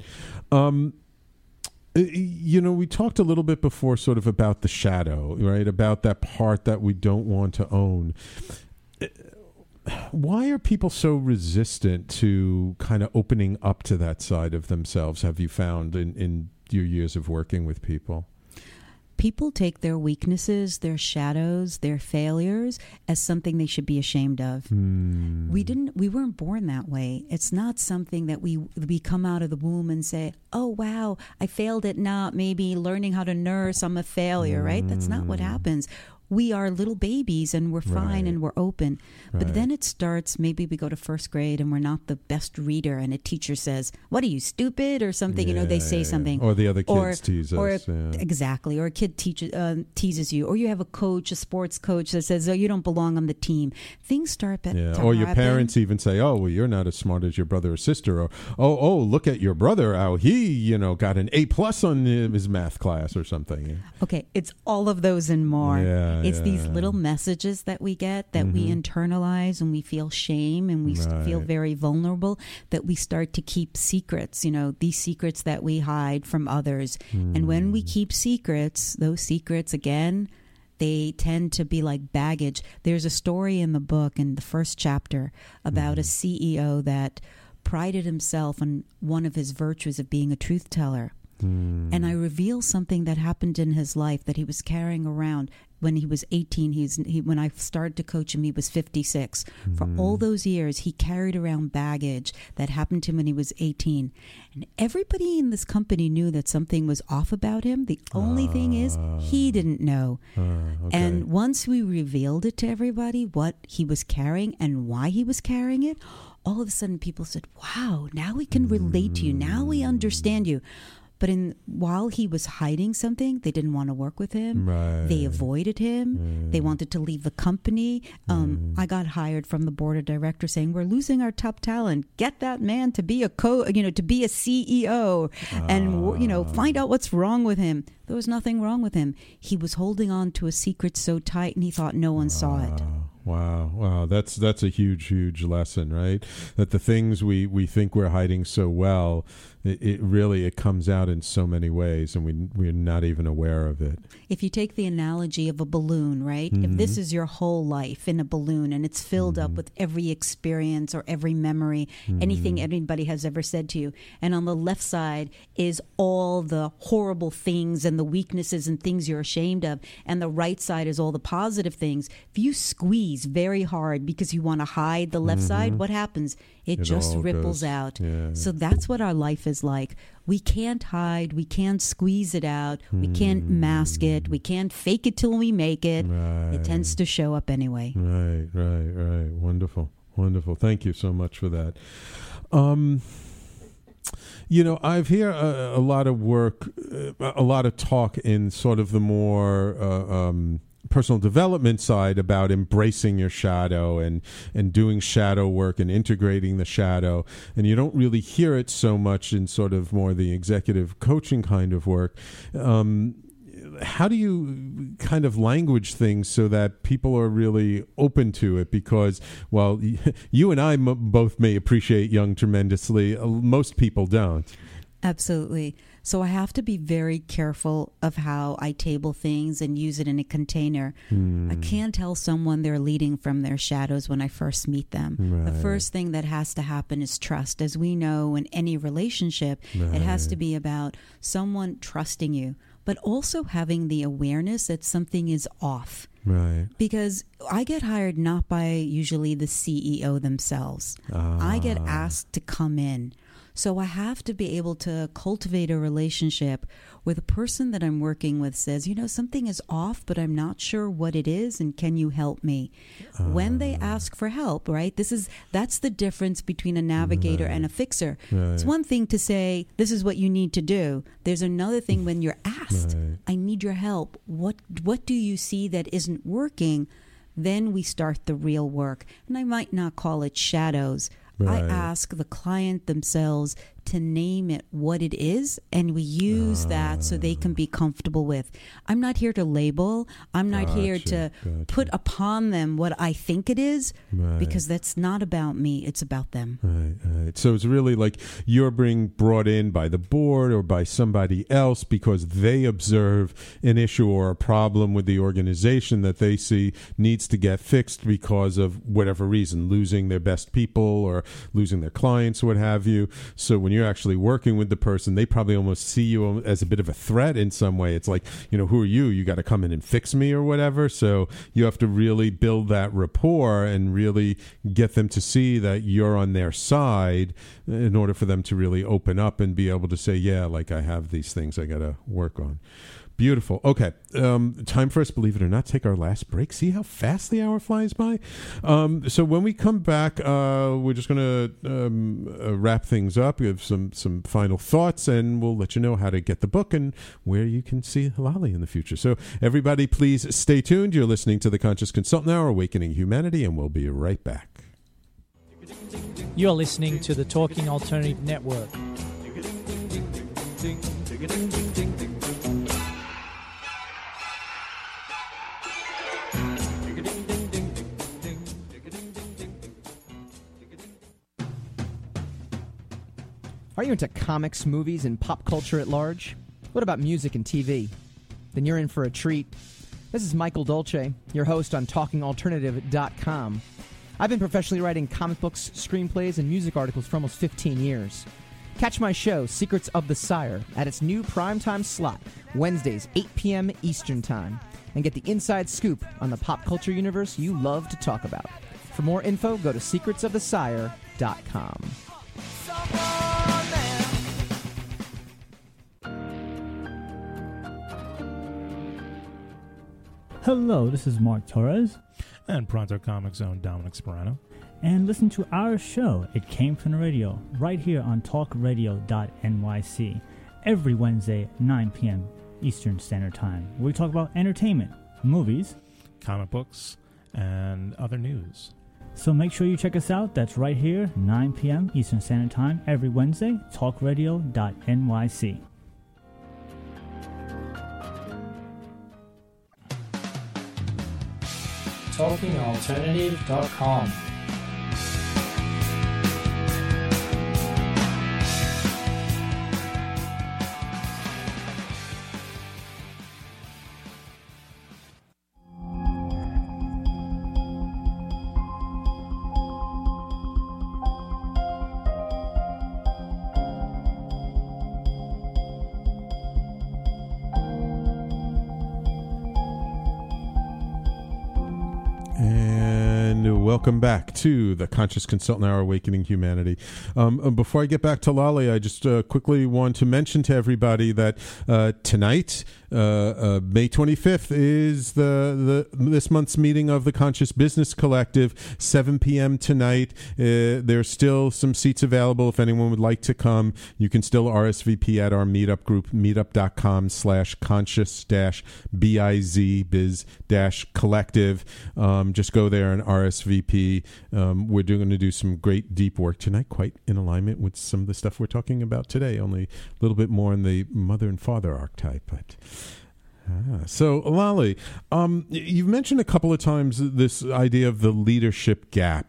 We talked a little bit before sort of about the shadow, right? About that part that we don't want to own. Why are people so resistant to kind of opening up to that side of themselves, have you found in your years of working with people? People take their weaknesses, their shadows, their failures as something they should be ashamed of. We weren't born that way. It's not something that we come out of the womb and say, oh, wow, I failed at not maybe learning how to nurse. I'm a failure, right? That's not what happens. We are little babies and we're fine and we're open. But then it starts, maybe we go to first grade and we're not the best reader and a teacher says, what are you, stupid? Or something, they say something. Or the other kids tease us. Exactly. Or a kid teases you. Or you have a coach, a sports coach that says, oh, you don't belong on the team. Things start to Or your happen. parents even say, oh, well, you're not as smart as your brother or sister. Or, oh, look at your brother, how he, got an A+ on his math class or something. Okay, it's all of those and more. It's these little messages that we get that we internalize and we feel shame and we feel very vulnerable, that we start to keep secrets, these secrets that we hide from others. And when we keep secrets, those secrets, again, they tend to be like baggage. There's a story in the book in the first chapter about a CEO that prided himself on one of his virtues of being a truth teller. And I reveal something that happened in his life that he was carrying around when he was 18. When I started to coach him, he was 56. For all those years, he carried around baggage that happened to him when he was 18. And everybody in this company knew that something was off about him. The only thing is, he didn't know. Okay. And once we revealed it to everybody, what he was carrying and why he was carrying it, all of a sudden people said, wow, now we can relate to you. Now we understand you. But while he was hiding something, they didn't want to work with him. They avoided him. They wanted to leave the company. I got hired from the board of directors saying, we're losing our top talent. Get that man to be to be a CEO and, find out what's wrong with him. There was nothing wrong with him. He was holding on to a secret so tight and he thought no one saw it. Wow. That's a huge lesson, right? That the things we think we're hiding so well, it really comes out in so many ways and we're not even aware of it. If you take the analogy of a balloon, right? If this is your whole life in a balloon and it's filled up with every experience or every memory, anything anybody has ever said to you, and on the left side is all the horrible things and the weaknesses and things you're ashamed of, and the right side is all the positive things. If you squeeze very hard because you want to hide the left side, what happens? It just ripples out. So that's what our life is like. We can't hide. We can't squeeze it out. We can't mask it. We can't fake it till we make it. It tends to show up anyway. Right. Wonderful. Thank you so much for that. I've heard a lot of work, a lot of talk in sort of the more personal development side about embracing your shadow and doing shadow work and integrating the shadow. And you don't really hear it so much in sort of more the executive coaching kind of work. How do you kind of language things so that people are really open to it? Because while you and I both may appreciate Jung tremendously, most people don't. Absolutely. So I have to be very careful of how I table things and use it in a container. I can't tell someone they're leading from their shadows when I first meet them. Right. The first thing that has to happen is trust. As we know, in any relationship, it has to be about someone trusting you, but also having the awareness that something is off. Right. Because I get hired not by usually the CEO themselves. I get asked to come in. So I have to be able to cultivate a relationship where the person that I'm working with says, something is off, but I'm not sure what it is, and can you help me? When they ask for help, right? That's the difference between a navigator and a fixer. Right. It's one thing to say, this is what you need to do. There's another thing when you're asked, I need your help. What do you see that isn't working? Then we start the real work. And I might not call it shadows. Right. I ask the client themselves to name it what it is, and we use that so they can be comfortable with. I'm not here to label. I'm not here to put upon them what I think it is, because that's not about me. It's about them. Right. So it's really like you're being brought in by the board or by somebody else because they observe an issue or a problem with the organization that they see needs to get fixed because of whatever reason, losing their best people or losing their clients, what have you. So when you're actually working with the person, they probably almost see you as a bit of a threat in some way. It's like, who are you? You got to come in and fix me or whatever. So you have to really build that rapport and really get them to see that you're on their side in order for them to really open up and be able to say, yeah, like I have these things I got to work on. Beautiful. Okay. Time for us, believe it or not, take our last break. See how fast the hour flies by? So when we come back, we're just going to wrap things up, give some final thoughts, and we'll let you know how to get the book and where you can see Lolly in the future. So everybody, please stay tuned. You're listening to The Conscious Consultant Hour, Awakening Humanity, and we'll be right back. You're listening to the Talking Alternative Network. Are you into comics, movies, and pop culture at large? What about music and TV? Then you're in for a treat. This is Michael Dolce, your host on TalkingAlternative.com. I've been professionally writing comic books, screenplays, and music articles for almost 15 years. Catch my show, Secrets of the Sire, at its new primetime slot, Wednesdays, 8 p.m. Eastern Time, and get the inside scoop on the pop culture universe you love to talk about. For more info, go to secretsofthesire.com. Hello, this is Mark Torres. And Pronto Comics own Dominic Sperano. And listen to our show, It Came From the Radio, right here on talkradio.nyc, every Wednesday, 9 p.m. Eastern Standard Time, where we talk about entertainment, movies, comic books, and other news. So make sure you check us out. That's right here, 9 p.m. Eastern Standard Time, every Wednesday, talkradio.nyc. TalkingAlternative.com. Welcome back to the Conscious Consultant Hour, Awakening Humanity. Before I get back to Lolly, I just quickly want to mention to everybody that tonight, May 25th, is this month's meeting of the Conscious Business Collective, 7 p.m. tonight. There's still some seats available. If anyone would like to come, you can still RSVP at our meetup group, meetup.com/conscious-biz-collective. Just go there and RSVP. We're going to do some great deep work tonight, quite in alignment with some of the stuff we're talking about today, only a little bit more in the mother and father archetype. But So, Lolly, you've mentioned a couple of times this idea of the leadership gap.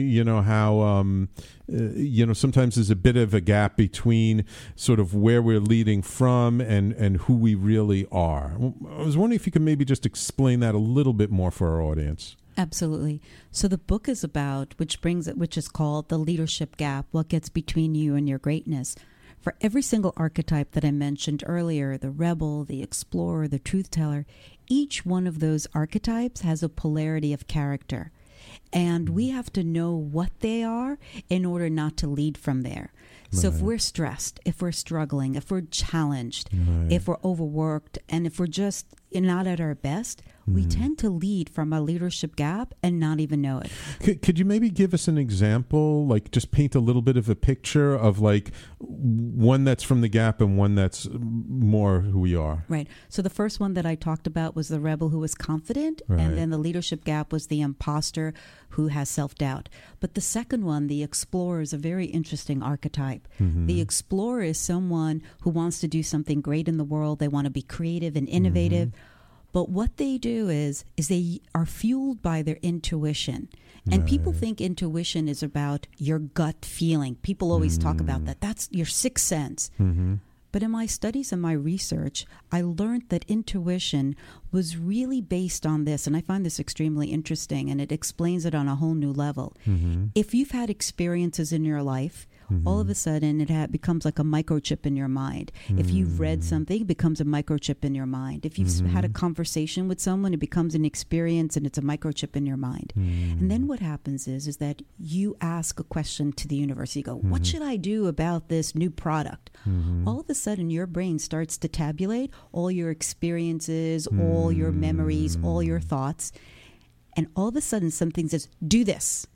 How sometimes there's a bit of a gap between sort of where we're leading from and who we really are. I was wondering if you could maybe just explain that a little bit more for our audience. Absolutely. So the book is about, which is called The Leadership Gap, What Gets Between You and Your Greatness. For every single archetype that I mentioned earlier, the rebel, the explorer, the truth teller, each one of those archetypes has a polarity of character. And we have to know what they are in order not to lead from there. So if we're stressed, if we're struggling, if we're challenged, if we're overworked, and if we're just not at our best, we tend to lead from a leadership gap and not even know it. Could you maybe give us an example, like just paint a little bit of a picture of like one that's from the gap and one that's more who we are? Right. So the first one that I talked about was the rebel who was confident, and then the leadership gap was the imposter who has self-doubt. But the second one, the explorer, is a very interesting archetype. The explorer is someone who wants to do something great in the world. They want to be creative and innovative. But what they do is they are fueled by their intuition. And people think intuition is about your gut feeling. People always talk about that. That's your sixth sense. But in my studies and my research, I learned that intuition was really based on this. And I find this extremely interesting, and it explains it on a whole new level. If you've had experiences in your life, all of a sudden it becomes like a microchip in your mind. If you've read something, it becomes a microchip in your mind. If you've had a conversation with someone, it becomes an experience and it's a microchip in your mind. And then what happens is that you ask a question to the universe. You go, what should I do about this new product? All of a sudden your brain starts to tabulate all your experiences, all your memories, all your thoughts. And all of a sudden something says, do this.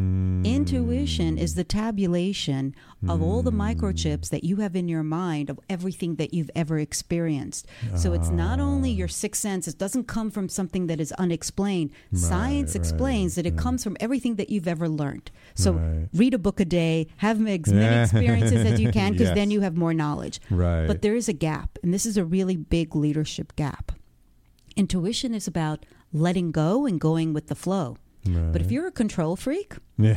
Intuition is the tabulation of all the microchips that you have in your mind of everything that you've ever experienced. So it's not only your sixth sense, it doesn't come from something that is unexplained. Science explains that it comes from everything that you've ever learned. So read a book a day, have as many experiences as you can, because then you have more knowledge. But there is a gap, and this is a really big leadership gap. Intuition is about letting go and going with the flow. But if you're a control freak,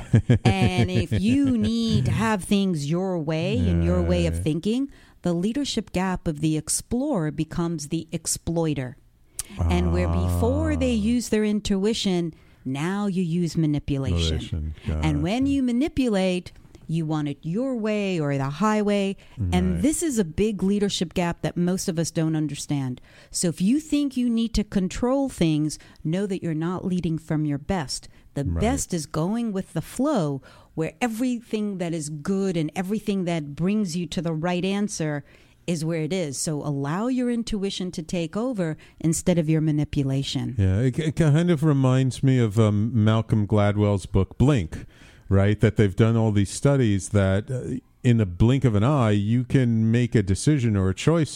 and if you need to have things your way and your way of thinking, the leadership gap of the explorer becomes the exploiter. And where before they use their intuition, now you use manipulation. And when you manipulate, you want it your way or the highway. And this is a big leadership gap that most of us don't understand. So if you think you need to control things, know that you're not leading from your best. The best is going with the flow, where everything that is good and everything that brings you to the right answer is where it is. So allow your intuition to take over instead of your manipulation. Yeah, it kind of reminds me of Malcolm Gladwell's book, Blink. Right, that they've done all these studies that in the blink of an eye, you can make a decision or a choice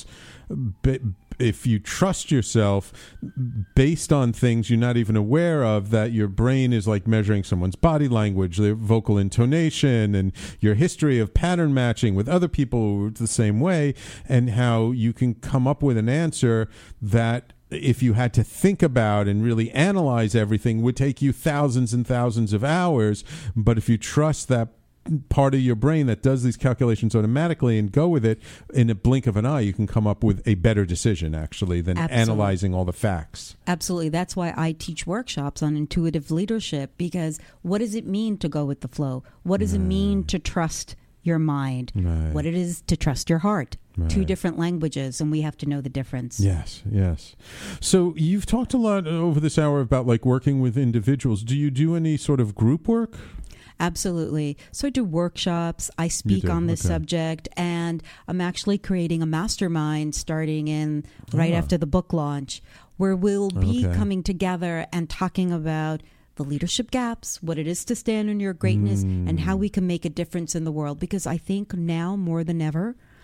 if you trust yourself based on things you're not even aware of, that your brain is like measuring someone's body language, their vocal intonation, and your history of pattern matching with other people the same way, and how you can come up with an answer that, if you had to think about and really analyze everything, would take you thousands and thousands of hours. But if you trust that part of your brain that does these calculations automatically and go with it, in a blink of an eye, you can come up with a better decision, actually, than analyzing all the facts. Absolutely. That's why I teach workshops on intuitive leadership, because what does it mean to go with the flow? What does it mean to trust your mind? What it is to trust your heart? Two different languages, and we have to know the difference. Yes. So you've talked a lot over this hour about like working with individuals. Do you do any sort of group work? Absolutely. So I do workshops. I speak on this subject, and I'm actually creating a mastermind starting in right after the book launch, where we'll be coming together and talking about the leadership gaps, what it is to stand in your greatness, and how we can make a difference in the world. Because I think now more than ever,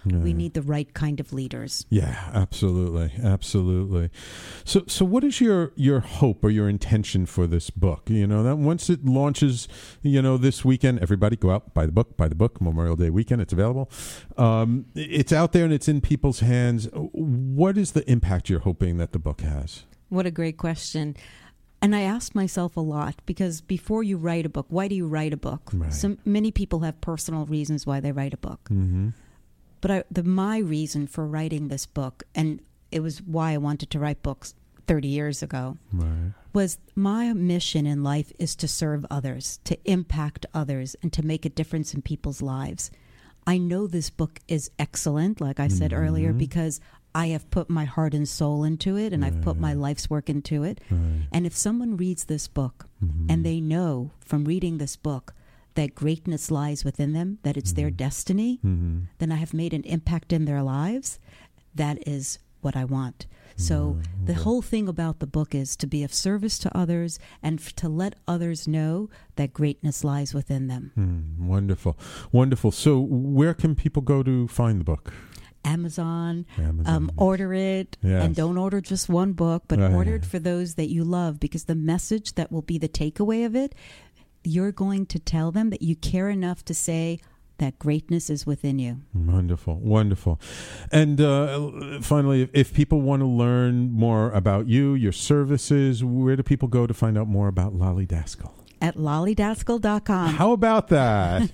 We Right. need the right kind of leaders. Yeah, absolutely, absolutely. So what is your hope or your intention for this book? You know, that once it launches, you know, this weekend, everybody go out, buy the book, Memorial Day weekend, it's available. It's out there and it's in people's hands. What is the impact you're hoping that the book has? What a great question. And I ask myself a lot, because before you write a book, why do you write a book? Right. So many people have personal reasons why they write a book. Mm-hmm. But my reason for writing this book, and it was why I wanted to write books 30 years ago, Right. was my mission in life is to serve others, to impact others, and to make a difference in people's lives. I know this book is excellent, like I said earlier, because I have put my heart and soul into it, and I've put my life's work into it. Right. And if someone reads this book and they know from reading this book that greatness lies within them, that it's their destiny, then I have made an impact in their lives. That is what I want. So the whole thing about the book is to be of service to others and to let others know that greatness lies within them. Wonderful. Wonderful. So where can people go to find the book? Amazon. Amazon. Order it, Yes. and don't order just one book, but Right. order it for those that you love, because the message that will be the takeaway of it, you're going to tell them that you care enough to say that greatness is within you. Wonderful, wonderful. And finally, if people want to learn more about you, your services, where do people go to find out more about Lolly Daskal? At lollydaskal.com. How about that?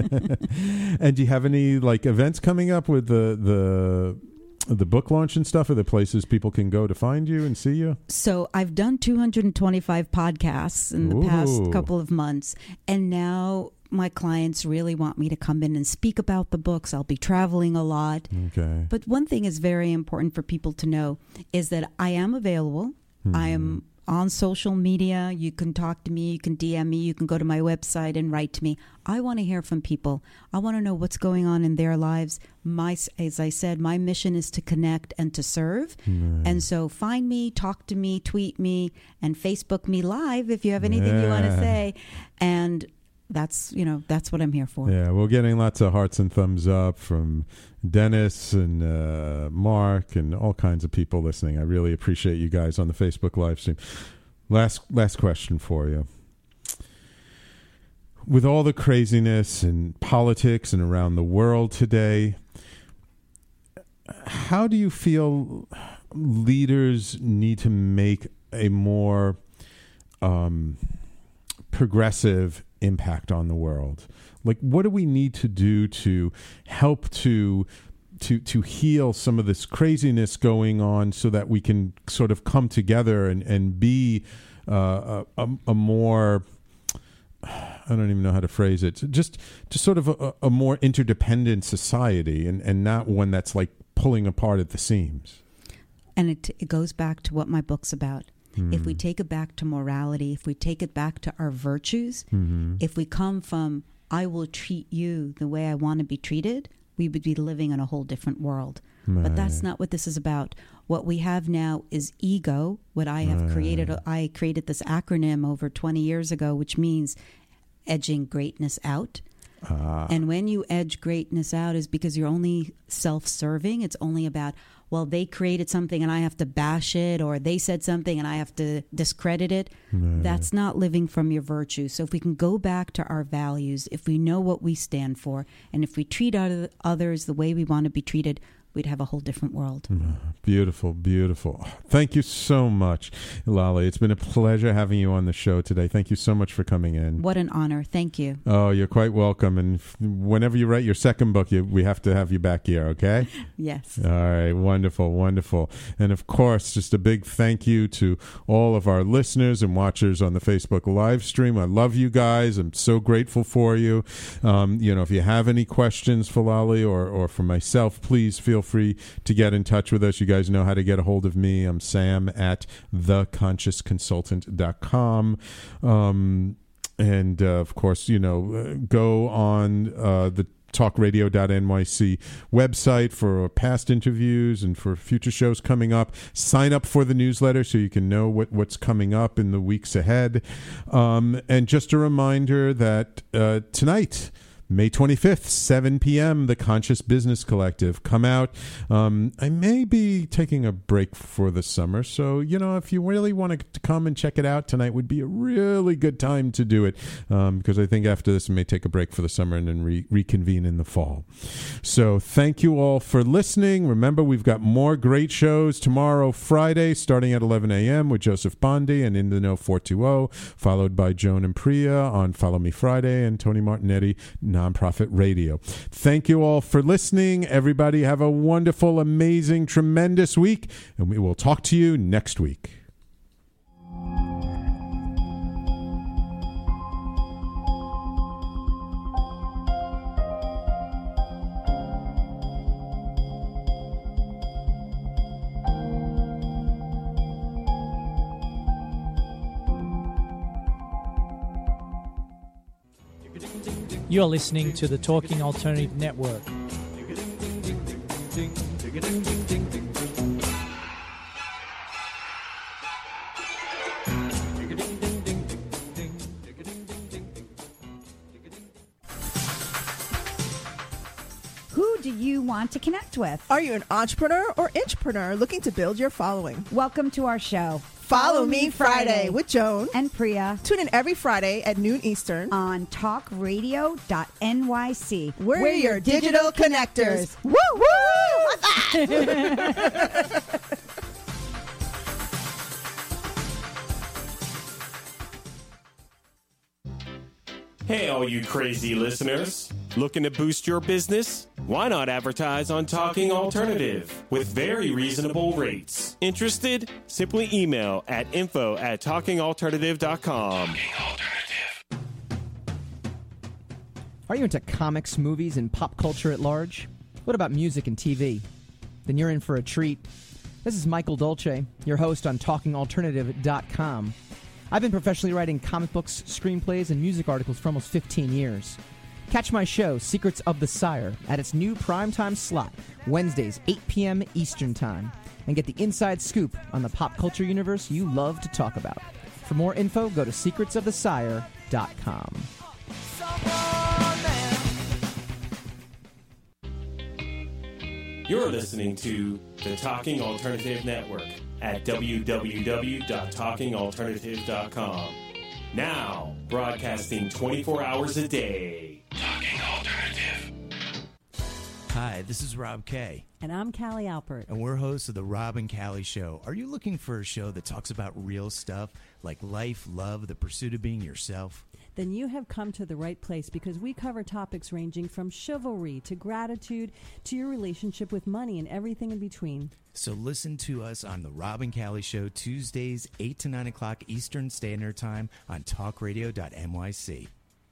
And do you have any like events coming up with the book launch and stuff? Are there places people can go to find you and see you? So I've done 225 podcasts in the past couple of months, and now my clients really want me to come in and speak about the books. I'll be traveling a lot. Okay. But one thing is very important for people to know is that I am available. I am on social media. You can talk to me. You can DM me. You can go to my website and write to me. I want to hear from people. I want to know what's going on in their lives. As I said, my mission is to connect and to serve. And so find me, talk to me, tweet me, and Facebook me live if you have anything you want to say. And that's what I'm here for. Yeah, we're getting lots of hearts and thumbs up from Dennis and Mark and all kinds of people listening. I really appreciate you guys on the Facebook live stream. Last question for you. With all the craziness and politics and around the world today, how do you feel leaders need to make a more progressive impact on the world? Like, what do we need to do to help to heal some of this craziness going on so that we can sort of come together and be a more, I don't even know how to phrase it, just sort of a more interdependent society and not one that's like pulling apart at the seams? And it goes back to what my book's about. If we take it back to morality, if we take it back to our virtues, if we come from, I will treat you the way I want to be treated, we would be living in a whole different world. But that's not what this is about. What we have now is ego. What I have created, I created this acronym over 20 years ago, which means edging greatness out. And when you edge greatness out is because you're only self-serving. It's only about, well, they created something and I have to bash it, or they said something and I have to discredit it. That's not living from your virtue. So if we can go back to our values, if we know what we stand for, and if we treat others the way we want to be treated, we'd have a whole different world. Beautiful, beautiful. Thank you so much, Lolly. It's been a pleasure having you on the show today. Thank you so much for coming in. What an honor. Thank you. Oh, you're quite welcome. And whenever you write your second book, we have to have you back here, okay? Yes. All right. Wonderful, wonderful. And of course, just a big thank you to all of our listeners and watchers on the Facebook live stream. I love you guys. I'm so grateful for you. If you have any questions for Lolly or for myself, please feel free to get in touch with us. You guys know how to get a hold of me. I'm Sam at theconsciousconsultant.com. And of course, go on the talkradio.nyc website for past interviews and for future shows coming up. Sign up for the newsletter so you can know what's coming up in the weeks ahead. And just a reminder that tonight, May 25th, 7 p.m., The Conscious Business Collective. Come out. I may be taking a break for the summer, so, if you really want to come and check it out, tonight would be a really good time to do it, because I think after this, I may take a break for the summer and then reconvene in the fall. So thank you all for listening. Remember, we've got more great shows tomorrow, Friday, starting at 11 a.m. with Joseph Bondi and In the Know 420, followed by Joan and Priya on Follow Me Friday and Tony Martignetti, Nonprofit Radio. Thank you all for listening. Everybody have a wonderful, amazing, tremendous week, and we will talk to you next week. You're listening to the Talking Alternative Network. Who do you want to connect with? Are you an entrepreneur or intrapreneur looking to build your following? Welcome to our show. Follow Me Friday with Joan and Priya. Tune in every Friday at noon Eastern on talkradio.nyc. We're your digital connectors. Woo woo! Hey, all you crazy listeners. Looking to boost your business? Why not advertise on Talking Alternative with very reasonable rates? Interested? Simply email at info@talkingalternative.com. Are you into comics, movies, and pop culture at large? What about music and TV? Then you're in for a treat. This is Michael Dolce, your host on talkingalternative.com. I've been professionally writing comic books, screenplays, and music articles for almost 15 years. Catch my show, Secrets of the Sire, at its new primetime slot, Wednesdays, 8 p.m. Eastern Time, and get the inside scoop on the pop culture universe you love to talk about. For more info, go to secretsofthesire.com. You're listening to the Talking Alternative Network at www.talkingalternative.com. Now, broadcasting 24 hours a day. Talking Alternative. Hi, this is Rob Kay. And I'm Callie Alpert. And we're hosts of The Rob and Callie Show. Are you looking for a show that talks about real stuff like life, love, the pursuit of being yourself? Then you have come to the right place, because we cover topics ranging from chivalry to gratitude to your relationship with money and everything in between. So listen to us on The Rob and Callie Show, Tuesdays, 8 to 9 o'clock Eastern Standard Time on talkradio.nyc.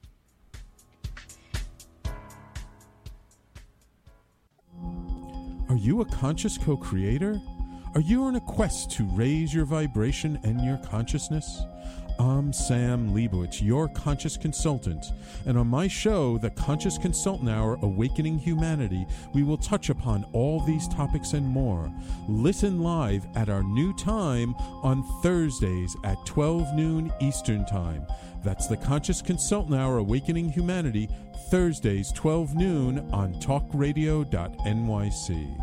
Are you a conscious co-creator? Are you on a quest to raise your vibration and your consciousness? I'm Sam Leibowitz, your conscious consultant, and on my show, The Conscious Consultant Hour, Awakening Humanity, we will touch upon all these topics and more. Listen live at our new time on Thursdays at 12 noon Eastern Time. That's The Conscious Consultant Hour, Awakening Humanity, Thursdays, 12 noon on talkradio.nyc.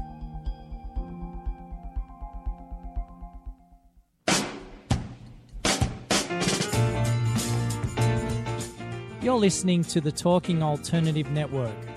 You're listening to the Talking Alternative Network.